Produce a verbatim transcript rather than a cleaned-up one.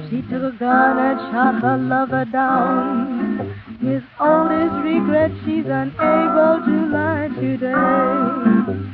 She took a gun and shot her lover down. With all his regret, she's unable to lie today.